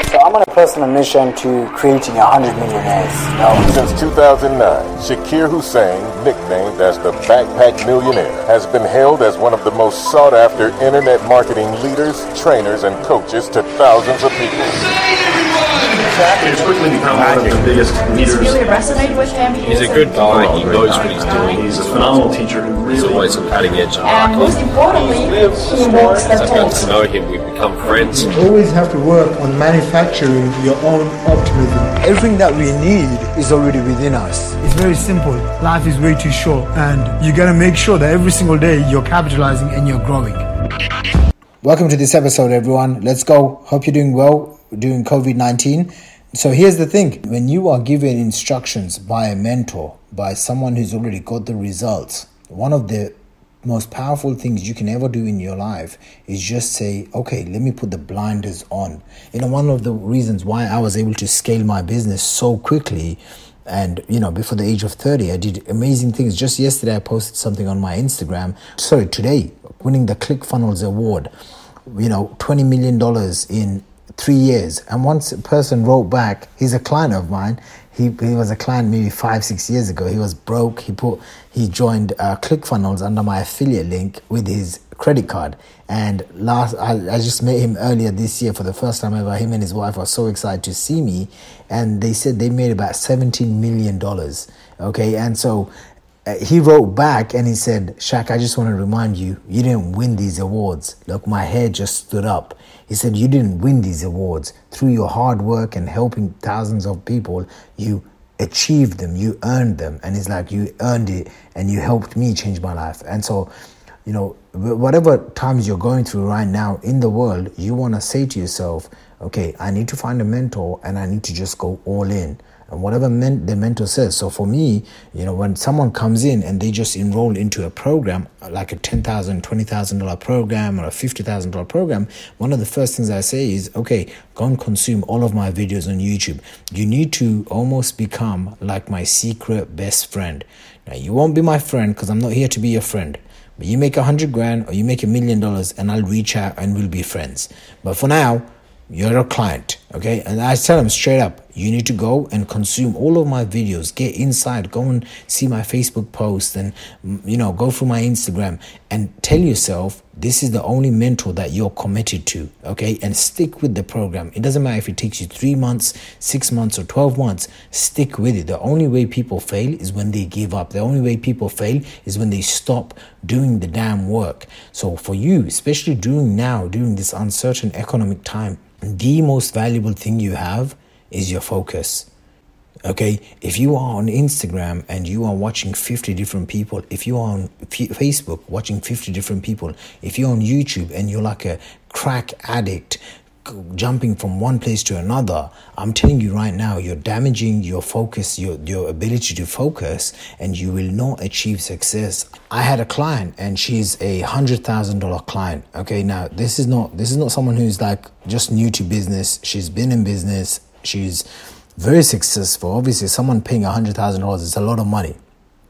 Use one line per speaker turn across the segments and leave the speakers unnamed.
So I'm on a personal mission to creating 100 millionaires.
Since 2009, Shakir Hussein, nicknamed as the Backpack Millionaire, has been hailed as one of the most sought-after internet marketing leaders, trainers, and coaches to thousands of people.
He's quickly become one of the biggest leaders.
Really resonate with him.
He's a good guy. He knows what he's doing.
He's a phenomenal teacher who really...
He's always on cutting edge.
And most importantly, he walks the
I've gotten
talk.
to know him. We've become friends.
You always have to work on manufacturing your own optimism.
Everything that we need is already within us.
It's very simple. Life is way too short, and you gotta make sure that every single day you're capitalizing and you're growing.
Welcome to this episode, everyone. Let's go. Hope you're doing well during COVID-19. So here's the thing. When you are given instructions by a mentor, by someone who's already got the results, one of the most powerful things you can ever do in your life is just say, okay, let me put the blinders on. One of the reasons why I was able to scale my business so quickly and, before the age of 30, I did amazing things. Just yesterday, I posted something on my Instagram. Today, winning the ClickFunnels Award, $20 million in 3 years. And once a person wrote back, he's a client of mine. He was a client maybe 5-6 years ago. He was broke. He joined ClickFunnels under my affiliate link with his credit card. And I just met him earlier this year for the first time ever. Him and his wife were so excited to see me. And they said they made about $17 million. Okay. And so he wrote back and he said, Shaq, I just want to remind you, you didn't win these awards. Look, my hair just stood up. He said, you didn't win these awards. Through your hard work and helping thousands of people, you achieved them, you earned them. And it's like, you earned it and you helped me change my life. And so, whatever times you're going through right now in the world, you want to say to yourself, okay, I need to find a mentor and I need to just go all in. And whatever the mentor says. So for me, when someone comes in and they just enroll into a program, like a $10,000, $20,000 program or a $50,000 program, one of the first things I say is, okay, go and consume all of my videos on YouTube. You need to almost become like my secret best friend. Now, you won't be my friend because I'm not here to be your friend. But you make $100,000 or you make $1 million and I'll reach out and we'll be friends. But for now, you're a client, okay? And I tell them straight up, you need to go and consume all of my videos, get inside, go and see my Facebook posts and, go through my Instagram and tell yourself this is the only mentor that you're committed to, okay? And stick with the program. It doesn't matter if it takes you 3 months, 6 months or 12 months, stick with it. The only way people fail is when they give up. The only way people fail is when they stop doing the damn work. So for you, especially during this uncertain economic time, the most valuable thing you have is your focus. Okay, if you are on Instagram and you are watching 50 different people, if you are on Facebook watching 50 different people, if you're on YouTube and you're like a crack addict jumping from one place to another, I'm telling you right now, you're damaging your focus, your ability to focus, and you will not achieve success. I had a client and she's a $100,000 client. Okay, now this is not someone who's like just new to business. She's been in business. She's very successful. Obviously, someone paying $100,000 is a lot of money.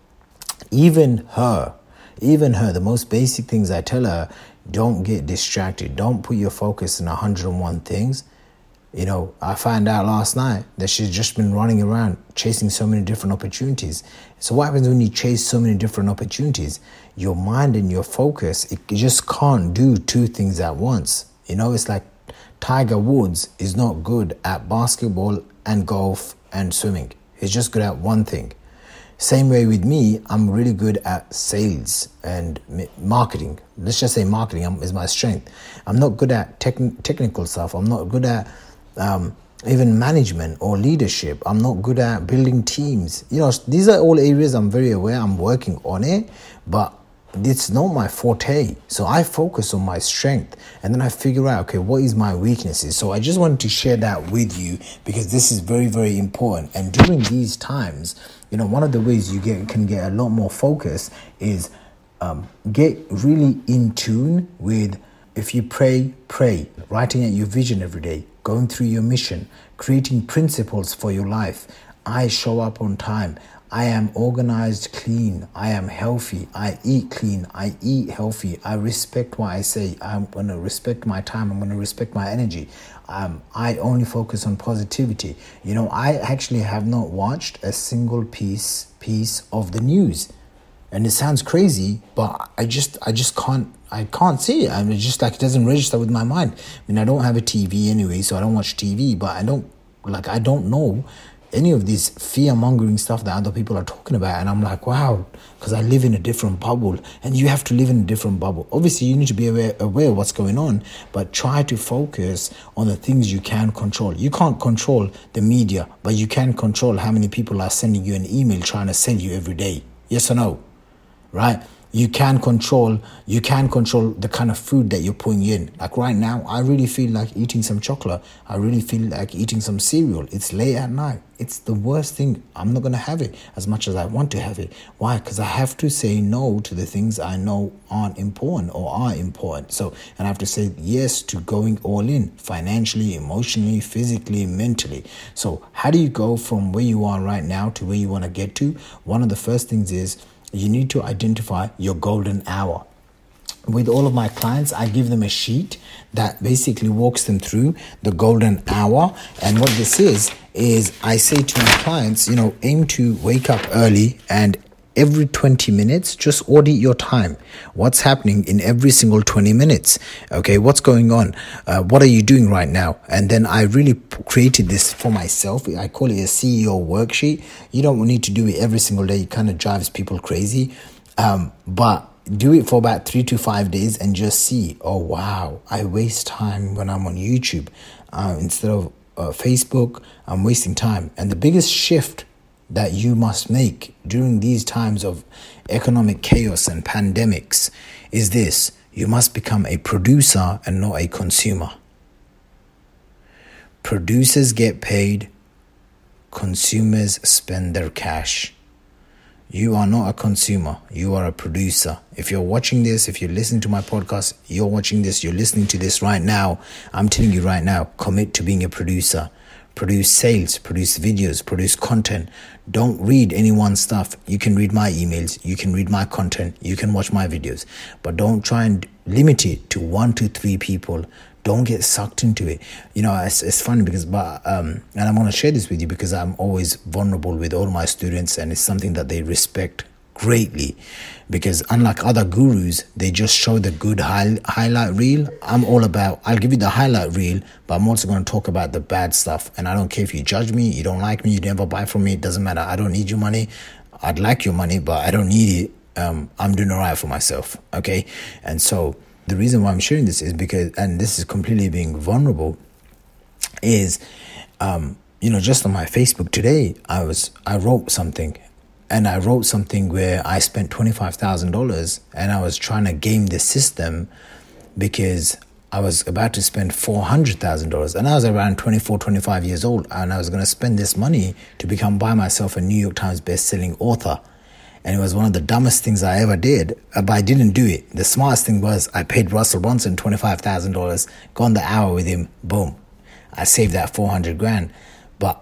Even her, the most basic things I tell her, don't get distracted. Don't put your focus in 101 things. I found out last night that she's just been running around chasing so many different opportunities. So what happens when you chase so many different opportunities? Your mind and your focus, it just can't do two things at once. It's like Tiger Woods is not good at basketball and golf and swimming. He's just good at one thing. Same way with me, I'm really good at sales and marketing. Let's just say marketing is my strength. I'm not good at technical stuff. I'm not good at even management or leadership. I'm not good at building teams. These are all areas I'm very aware. I'm working on it, but it's not my forte. So I focus on my strength and then I figure out, okay, what is my weaknesses? So I just wanted to share that with you because this is very, very important. And during these times, one of the ways you can get a lot more focus is get really in tune with, if you pray, writing out your vision every day, going through your mission, creating principles for your life. I show up on time. I am organized, clean. I am healthy. I eat clean. I eat healthy. I respect what I say. I'm going to respect my time. I'm going to respect my energy. I only focus on positivity. You know, I actually have not watched a single piece of the news. And it sounds crazy, but I just can't see it. I mean, just like it doesn't register with my mind. I mean, I don't have a TV anyway, so I don't watch TV, but I don't know any of these fear-mongering stuff that other people are talking about. And I'm like, wow, because I live in a different bubble, and you have to live in a different bubble. Obviously, you need to be aware of what's going on, but try to focus on the things you can control. You can't control the media, but you can control how many people are sending you an email trying to sell you every day. Yes or no? Right? You can control the kind of food that you're putting in. Like right now, I really feel like eating some chocolate. I really feel like eating some cereal. It's late at night. It's the worst thing. I'm not going to have it as much as I want to have it. Why? Because I have to say no to the things I know aren't important or are important. So, and I have to say yes to going all in financially, emotionally, physically, mentally. So how do you go from where you are right now to where you want to get to? One of the first things is you need to identify your golden hour. With all of my clients, I give them a sheet that basically walks them through the golden hour. And what this is I say to my clients, you know, aim to wake up early, and every 20 minutes, just audit your time. What's happening in every single 20 minutes? Okay, what's going on? What are you doing right now? And then I really created this for myself. I call it a CEO worksheet. You don't need to do it every single day. It kind of drives people crazy. But do it for about 3 to 5 days and just see, oh, wow, I waste time when I'm on YouTube. Instead of Facebook, I'm wasting time. And the biggest shift that you must make during these times of economic chaos and pandemics is this: you must become a producer and not a consumer. Producers get paid, consumers spend their cash. You are not a consumer, you are a producer. If you're watching this, if you're listening to my podcast, you're watching this, you're listening to this right now, I'm telling you right now, commit to being a producer. Produce sales, produce videos, produce content. Don't read anyone's stuff. You can read my emails, you can read my content, you can watch my videos, but don't try and limit it to 1 to 3 people. Don't get sucked into it. You know, it's funny because, and I'm going to share this with you because I'm always vulnerable with all my students, and it's something that they respect greatly, because unlike other gurus, they just show the good highlight reel. I'm all about, I'll give you the highlight reel, but I'm also going to talk about the bad stuff. And I don't care if you judge me, you don't like me, you never buy from me, it doesn't matter. I don't need your money. I'd like your money, but I don't need it. I'm doing all right for myself. Okay. And so the reason why I'm sharing this is because, and this is completely being vulnerable, is, you know, just on my Facebook today, I wrote something. And I wrote something where I spent $25,000, and I was trying to game the system because I was about to spend $400,000, and I was around 24, 25 years old, and I was going to spend this money to become by myself a New York Times best-selling author. And it was one of the dumbest things I ever did, but I didn't do it. The smartest thing was I paid Russell Brunson $25,000, got on the hour with him, boom. I saved that $400,000. But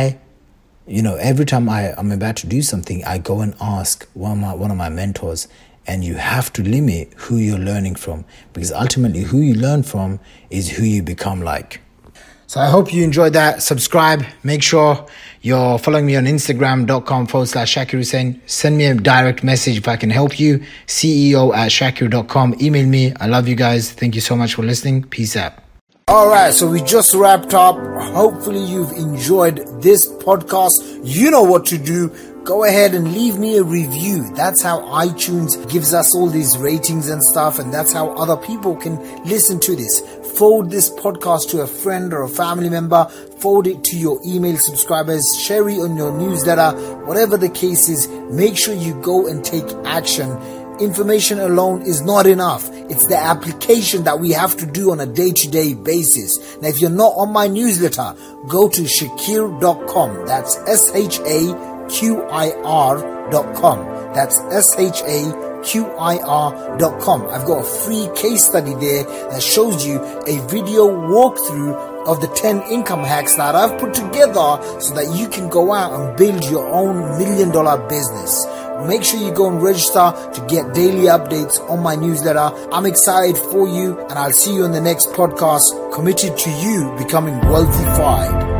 you know, every time I'm about to do something, I go and ask one of my mentors, and you have to limit who you're learning from, because ultimately who you learn from is who you become like. So I hope you enjoyed that. Subscribe. Make sure you're following me on Instagram.com/Shakir Hussain. Send me a direct message if I can help you. CEO@Shakir.com. Email me. I love you guys. Thank you so much for listening. Peace out. All right, so we just wrapped up. Hopefully you've enjoyed this podcast. You know what to do. Go ahead and leave me a review. That's how iTunes gives us all these ratings and stuff, and that's how other people can listen to this. Forward this podcast to a friend or a family member. Forward it to your email subscribers. Share it on your newsletter. Whatever the case is, make sure you go and take action. Information alone is not enough. It's the application that we have to do on a day-to-day basis. Now, if you're not on my newsletter, go to Shakir.com. That's SHAQIR.com. That's SHAQIR.com. EQIR.com. I've got a free case study there that shows you a video walkthrough of the 10 income hacks that I've put together so that you can go out and build your own $1 million business. Make sure you go and register to get daily updates on my newsletter. I'm excited for you, and I'll see you in the next podcast, committed to you becoming wealthified.